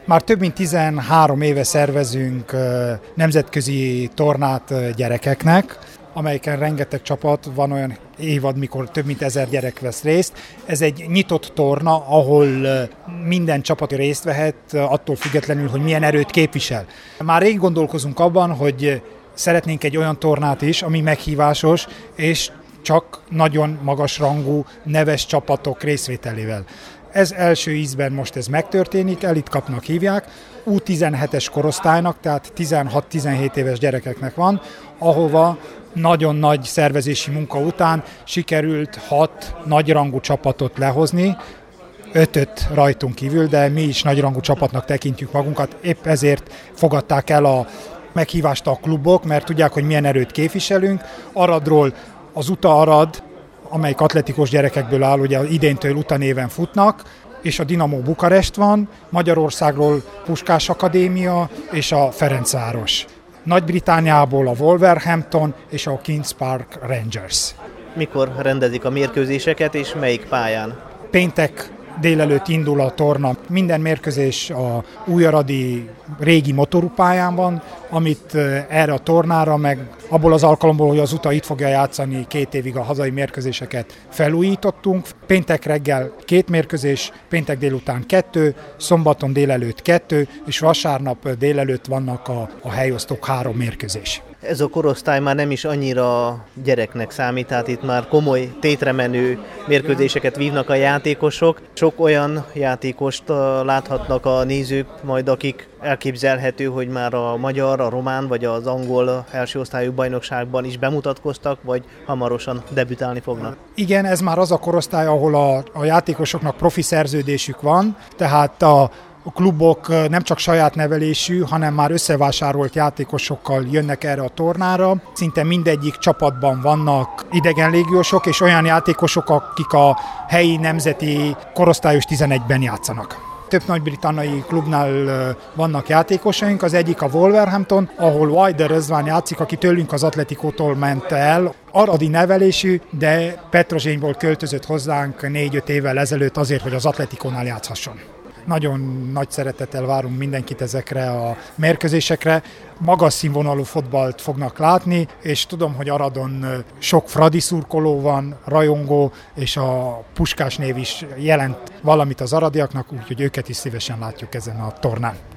Már több mint 13 éve szervezünk nemzetközi tornát gyerekeknek, amelyeken rengeteg csapat, van olyan évad, mikor több mint 1000 gyerek vesz részt. Ez egy nyitott torna, ahol minden csapat részt vehet, attól függetlenül, hogy milyen erőt képvisel. Már rég gondolkozunk abban, hogy szeretnénk egy olyan tornát is, ami meghívásos, és csak nagyon magas rangú, neves csapatok részvételével. Ez első ízben most ez megtörténik, Elite Cupnak hívják, U17-es korosztálynak, tehát 16-17 éves gyerekeknek van, ahova nagyon nagy szervezési munka után sikerült 6 nagyrangú csapatot lehozni, 5-öt rajtunk kívül, de mi is nagyrangú csapatnak tekintjük magunkat, épp ezért fogadták el a meghívást a klubok, mert tudják, hogy milyen erőt képviselünk. Aradról az UTA Arad, amelyik atletikus gyerekekből áll, ugye idéntől UTA néven futnak, és a Dinamo Bukarest van, Magyarországról Puskás Akadémia és a Ferencváros. Nagy-Britanniából a Wolverhampton és a Queen's Park Rangers. Mikor rendezik a mérkőzéseket és melyik pályán? Péntek délelőtt indul a torna. Minden mérkőzés a újaradi régi motorúpályán van, amit erre a tornára, meg abból az alkalomból, hogy az UTA itt fogja játszani 2 évig a hazai mérkőzéseket, felújítottunk. Péntek reggel 2 mérkőzés, péntek délután 2, szombaton délelőtt 2, és vasárnap délelőtt vannak a helyosztók 3 mérkőzés. Ez a korosztály már nem is annyira gyereknek számít, tehát itt már komoly tétremenő mérkőzéseket vívnak a játékosok. Sok olyan játékost láthatnak a nézők majd, akik elképzelhető, hogy már a magyar, a román vagy az angol elsőosztályú bajnokságban is bemutatkoztak, vagy hamarosan debütálni fognak. Igen, ez már az a korosztály, ahol a játékosoknak profi szerződésük van, tehát a klubok nem csak saját nevelésű, hanem már összevásárolt játékosokkal jönnek erre a tornára. Szinte mindegyik csapatban vannak idegen légiósok, és olyan játékosok, akik a helyi nemzeti korosztályos 11-ben játszanak. Több nagy-britanniai klubnál vannak játékosaink, az egyik a Wolverhampton, ahol Wilder Röszván játszik, aki tőlünk az Atletikótól ment el. Aradi nevelésű, de Petrozsényból költözött hozzánk 4-5 évvel ezelőtt azért, hogy az Atletikónál játszhasson. Nagyon nagy szeretettel várunk mindenkit ezekre a mérkőzésekre. Magas színvonalú fotballt fognak látni, és tudom, hogy Aradon sok Fradi szurkoló van, rajongó, és a Puskás név is jelent valamit az aradiaknak, úgyhogy őket is szívesen látjuk ezen a tornán.